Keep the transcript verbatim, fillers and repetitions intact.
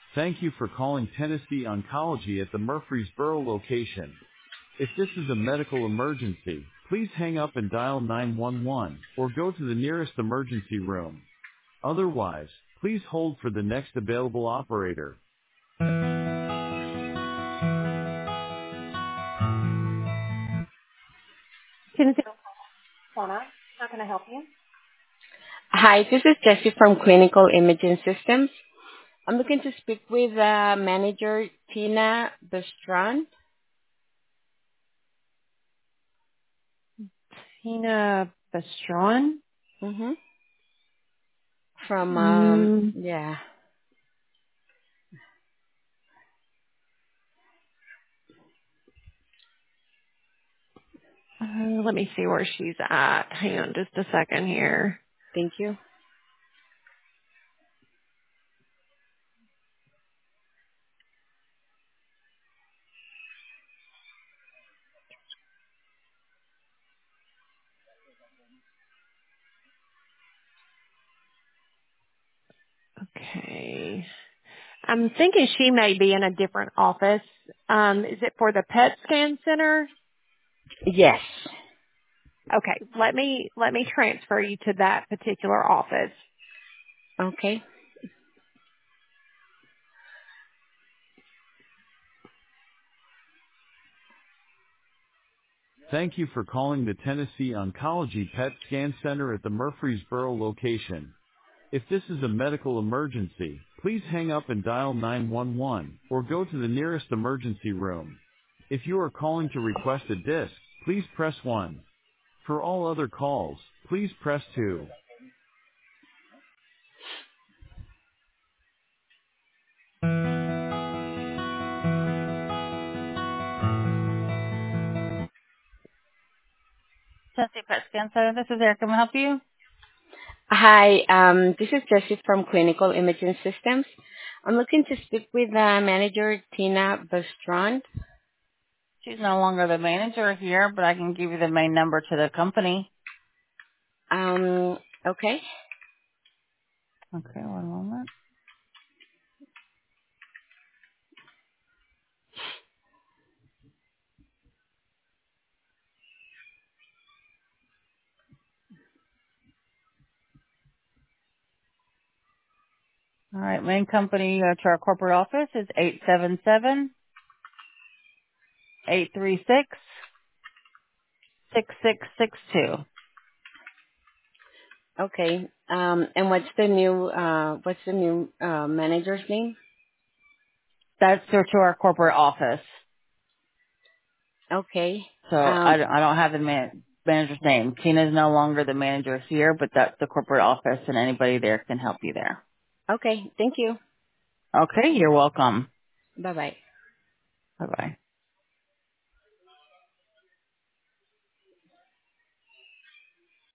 Thank you for calling Tennessee Oncology at the Murfreesboro location. If this is a medical emergency, please hang up and dial nine one one or go to the nearest emergency room. Otherwise, please hold for the next available operator. Tennessee Oncology, how can I help you? Hi, this is Jessie from Clinical Imaging Systems. I'm looking to speak with uh, manager Tina Bestrand. Tina Bestron? Mm-hmm. From, um, Mm, yeah. uh, let me see where she's at. Hang on just a second here. Thank you. Okay. I'm thinking she may be in a different office. Um, is it for the PET scan center? Yes. Okay, let me let me transfer you to that particular office. Okay. Thank you for calling the Tennessee Oncology PET Scan Center at the Murfreesboro location. If this is a medical emergency, please hang up and dial nine one one or go to the nearest emergency room. If you are calling to request a disc, please press one. For all other calls, please press two. Tennessee PET Scan Center, this is Erica. Can I help you? Hi, um, this is Jessie from Clinical Imaging Systems. I'm looking to speak with uh, manager Tina Bestrand. She's no longer the manager here, but I can give you the main number to the company. Um, okay. Okay, one moment. All right, main company uh, to our corporate office is eight seven seven, eight three six, six six six two. Okay. Um, and what's the new, uh, what's the new, uh, manager's name? That's to to our corporate office. Okay. So I Um, don't, I don't have the man, manager's name. Tina's no longer the manager here, but that's the corporate office, and anybody there can help you there. okay. Thank you. Okay, you're welcome. Bye-bye. Bye-bye.